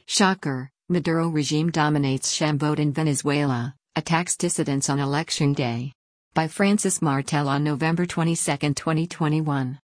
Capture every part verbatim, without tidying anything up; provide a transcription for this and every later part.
Shocker, Maduro regime dominates sham vote in Venezuela, attacks dissidents on election day. By Francis Martel on November twenty-second, twenty twenty-one.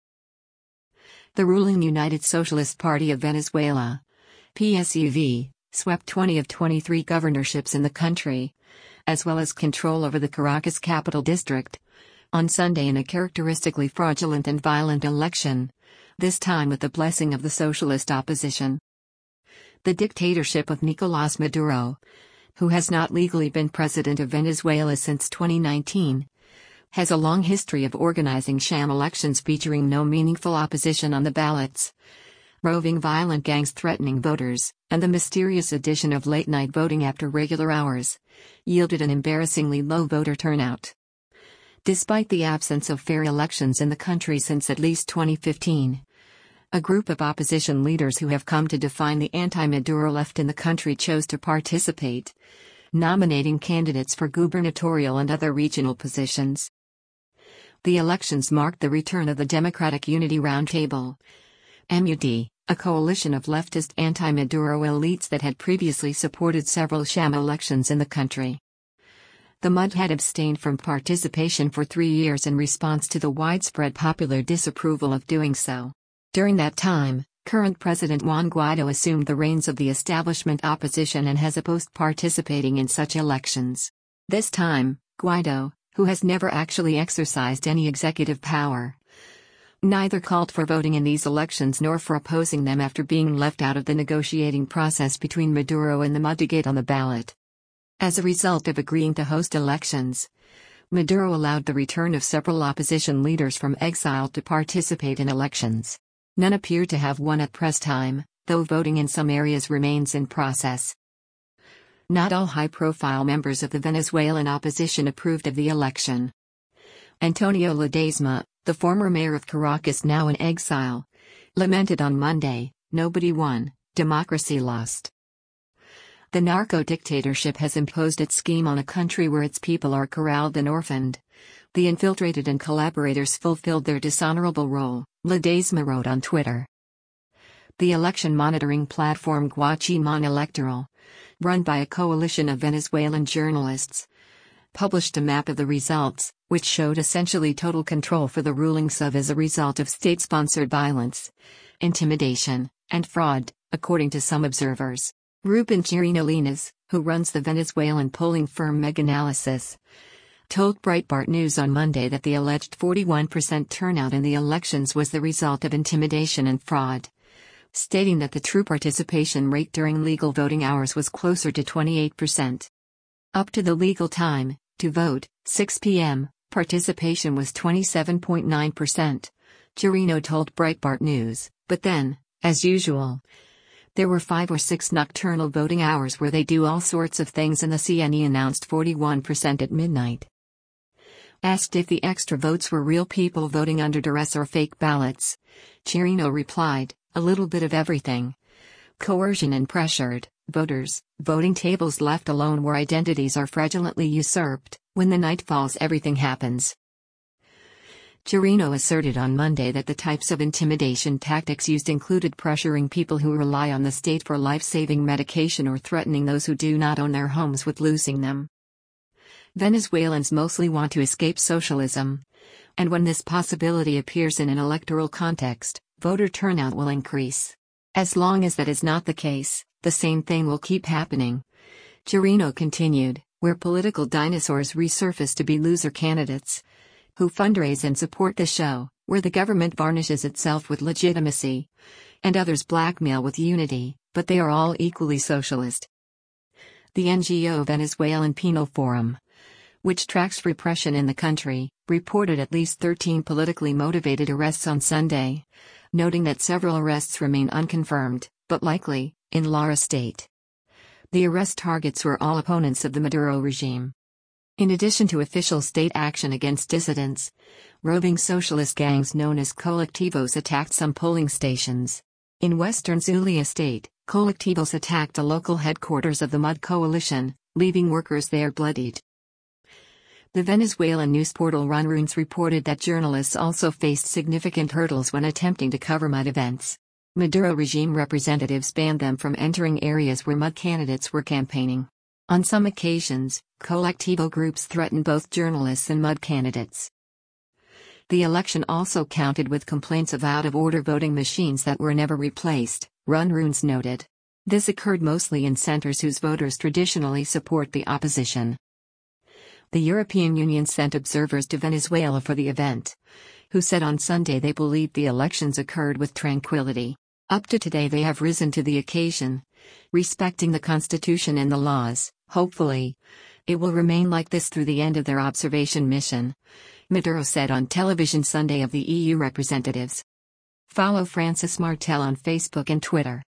The ruling United Socialist Party of Venezuela, P S U V, swept twenty of twenty-three governorships in the country, as well as control over the Caracas Capital District, on Sunday in a characteristically fraudulent and violent election, this time with the blessing of the socialist opposition. The dictatorship of Nicolás Maduro, who has not legally been president of Venezuela since twenty nineteen, has a long history of organizing sham elections featuring no meaningful opposition on the ballots, roving violent gangs threatening voters, and the mysterious addition of late-night voting after regular hours, yielded an embarrassingly low voter turnout. Despite the absence of fair elections in the country since at least twenty fifteen, a group of opposition leaders who have come to define the anti-Maduro left in the country chose to participate, nominating candidates for gubernatorial and other regional positions. The elections marked the return of the Democratic Unity Roundtable, M U D, a coalition of leftist anti-Maduro elites that had previously supported several sham elections in the country. The M U D had abstained from participation for three years in response to the widespread popular disapproval of doing so. During that time, current President Juan Guaido assumed the reins of the establishment opposition and has opposed participating in such elections. This time, Guaido, who has never actually exercised any executive power, neither called for voting in these elections nor for opposing them after being left out of the negotiating process between Maduro and the M U D to get on the ballot. As a result of agreeing to host elections, Maduro allowed the return of several opposition leaders from exile to participate in elections. None appeared to have won at press time, though voting in some areas remains in process. Not all high-profile members of the Venezuelan opposition approved of the election. Antonio Ledesma, the former mayor of Caracas now in exile, lamented on Monday, "Nobody won, democracy lost." The narco-dictatorship has imposed its scheme on a country where its people are corralled and orphaned. The infiltrated and collaborators fulfilled their dishonorable role, Ledesma wrote on Twitter. The election monitoring platform Guachimán Electoral, run by a coalition of Venezuelan journalists, published a map of the results, which showed essentially total control for the ruling S U V as a result of state-sponsored violence, intimidation, and fraud, according to some observers. Rubén Chirino Linares, who runs the Venezuelan polling firm Meganalysis, told Breitbart News on Monday that the alleged forty-one percent turnout in the elections was the result of intimidation and fraud, stating that the true participation rate during legal voting hours was closer to twenty-eight percent. Up to the legal time to vote, six p m, participation was twenty-seven point nine percent, Chirino told Breitbart News, but then, as usual, there were five or six nocturnal voting hours where they do all sorts of things, and the C N E announced forty-one percent at midnight. Asked if the extra votes were real people voting under duress or fake ballots, Chirino replied, "A little bit of everything. Coercion and pressured voters, voting tables left alone where identities are fraudulently usurped. When the night falls, everything happens." Chirino asserted on Monday that the types of intimidation tactics used included pressuring people who rely on the state for life-saving medication or threatening those who do not own their homes with losing them. Venezuelans mostly want to escape socialism, and when this possibility appears in an electoral context, voter turnout will increase. As long as that is not the case, the same thing will keep happening. Chirino continued, where political dinosaurs resurface to be loser candidates, who fundraise and support the show, where the government varnishes itself with legitimacy, and others blackmail with unity, but they are all equally socialist. The N G O Venezuelan Penal Forum, which tracks repression in the country, reported at least thirteen politically motivated arrests on Sunday, noting that several arrests remain unconfirmed, but likely, in Lara State. The arrest targets were all opponents of the Maduro regime. In addition to official state action against dissidents, roving socialist gangs known as colectivos attacked some polling stations. In western Zulia State, colectivos attacked a local headquarters of the M U D coalition, leaving workers there bloodied. The Venezuelan news portal Runrunes reported that journalists also faced significant hurdles when attempting to cover M U D events. Maduro regime representatives banned them from entering areas where M U D candidates were campaigning. On some occasions, colectivo groups threatened both journalists and M U D candidates. The election also counted with complaints of out-of-order voting machines that were never replaced, Runrunes noted. This occurred mostly in centers whose voters traditionally support the opposition. The European Union sent observers to Venezuela for the event, who said on Sunday they believed the elections occurred with tranquility. Up to today they have risen to the occasion, respecting the constitution and the laws. Hopefully, it will remain like this through the end of their observation mission, Maduro said on television Sunday of the E U representatives. Follow Francis Martel on Facebook and Twitter.